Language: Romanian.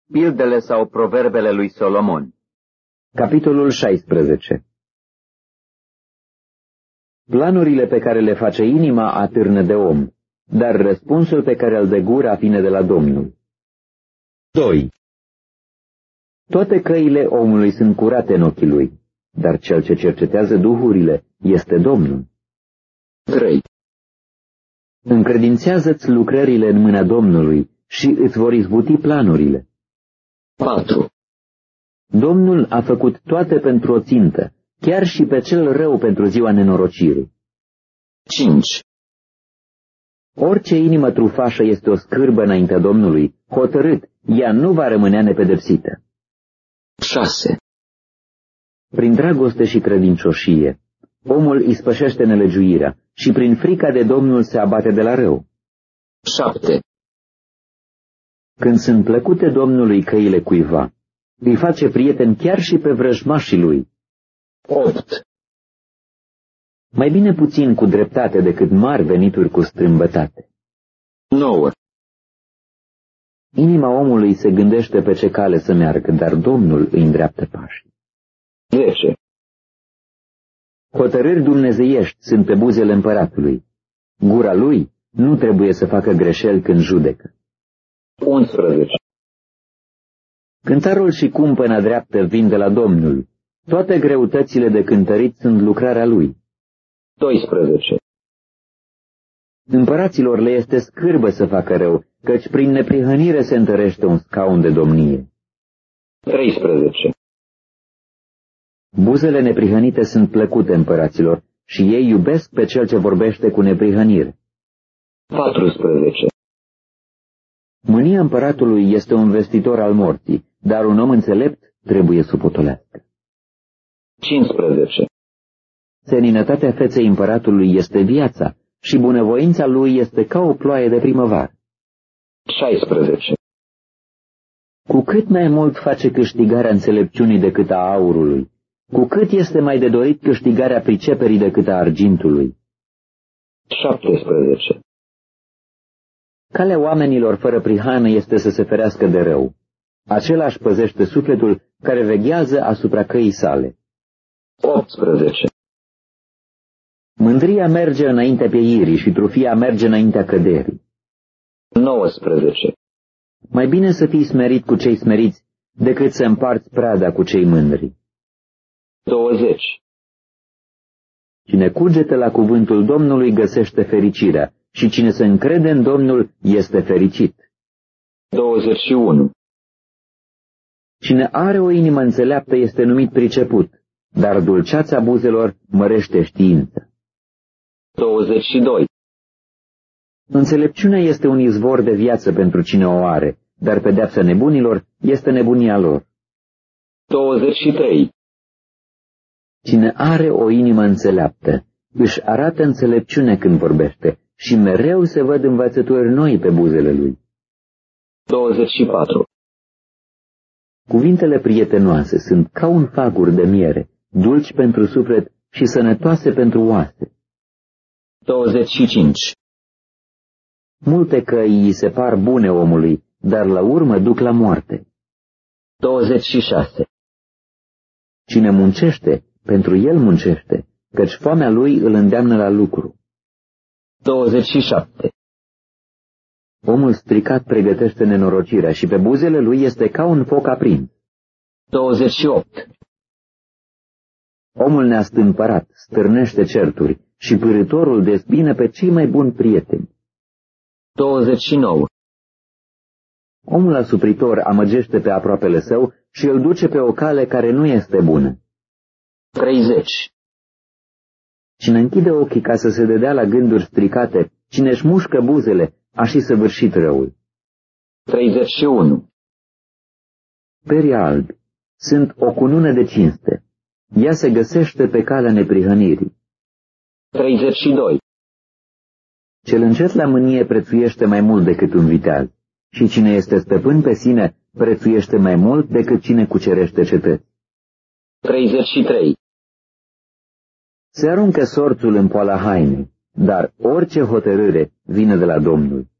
Pildele sau proverbele lui Solomon. Capitolul 16. Planurile pe care le face inima atârnă de om, dar răspunsul pe care îl dă gura vine de la Domnul. 2. Toate căile omului sunt curate în ochii lui, dar cel ce cercetează duhurile este Domnul. 3. Încredințează-ți lucrările în mâna Domnului și îți vor izbuti planurile. 4. Domnul a făcut toate pentru o țintă, chiar și pe cel rău pentru ziua nenorocirii. 5. Orice inimă trufașă este o scârbă înaintea Domnului, hotărât, ea nu va rămânea nepedepsită. 6. Prin dragoste și credincioșie, omul ispășește nelegiuirea și prin frica de Domnul se abate de la rău. 7. Când sunt plăcute Domnului căile cuiva, îi face prieten chiar și pe vrăjmașii lui. 8. Mai bine puțin cu dreptate decât mari venituri cu strâmbătate. 9. Inima omului se gândește pe ce cale să meargă, dar Domnul îi îndreaptă pașii. 10. Hotărâri dumnezeiești sunt pe buzele împăratului. Gura lui nu trebuie să facă greșeli când judecă. 11. Cântarul și cumpăna dreaptă vin de la Domnul. Toate greutățile de cântărit sunt lucrarea lui. 12. Împăraților le este scârbă să facă rău, căci prin neprihănire se întărește un scaun de domnie. 13. Buzele neprihănite sunt plăcute împăraților și ei iubesc pe cel ce vorbește cu neprihănire. 14. Mânia împăratului este un vestitor al morții, dar un om înțelept trebuie să potolească. 15. Seninătatea feței împăratului este viața și bunăvoința lui este ca o ploaie de primăvară. 16. Cu cât mai mult face câștigarea înțelepciunii decât a aurului, cu cât este mai de dorit câștigarea priceperii decât a argintului. 17. Calea oamenilor fără prihană este să se ferească de rău. Același păzește sufletul care veghează asupra căii sale. 18. Mândria merge înaintea pieirii și trufia merge înaintea căderii. 19. Mai bine să fii smerit cu cei smeriți decât să împarți prada cu cei mândri. 20. Cine cugete la cuvântul Domnului găsește fericirea și cine se încrede în Domnul este fericit. 21. Cine are o inimă înțeleaptă este numit priceput, dar dulceața buzelor mărește știință. 22. Înțelepciunea este un izvor de viață pentru cine o are, dar pedeapsa nebunilor este nebunia lor. 23. Cine are o inimă înțeleaptă își arată înțelepciune când vorbește și mereu se văd învățături noi pe buzele lui. 24. Cuvintele prietenoase sunt ca un fagur de miere, dulci pentru suflet și sănătoase pentru oase. 25. Multe căi îi se par bune omului, dar la urmă duc la moarte. 26. Cine muncește, pentru el muncește, căci foamea lui îl îndeamnă la lucru. 27. Omul stricat pregătește nenorocirea și pe buzele lui este ca un foc aprins. 28. Omul neastâmpărat stârnește certuri și pârâtorul dezbină pe cei mai buni prieteni. 29. Omul asupritor amăgește pe aproapele său și îl duce pe o cale care nu este bună. 30. Cine închide ochii ca să se dedea la gânduri stricate, cine își mușcă buzele, a și săvârșit răul. 31. Perii albi sunt o cunună de cinste. Ea se găsește pe calea neprihănirii. 32. Cel încet la mânie prețuiește mai mult decât un viteaz, și cine este stăpân pe sine prețuiește mai mult decât cine cucerește cetăți. 33. Se aruncă sorțul în poala hainei, dar orice hotărâre vine de la Domnul.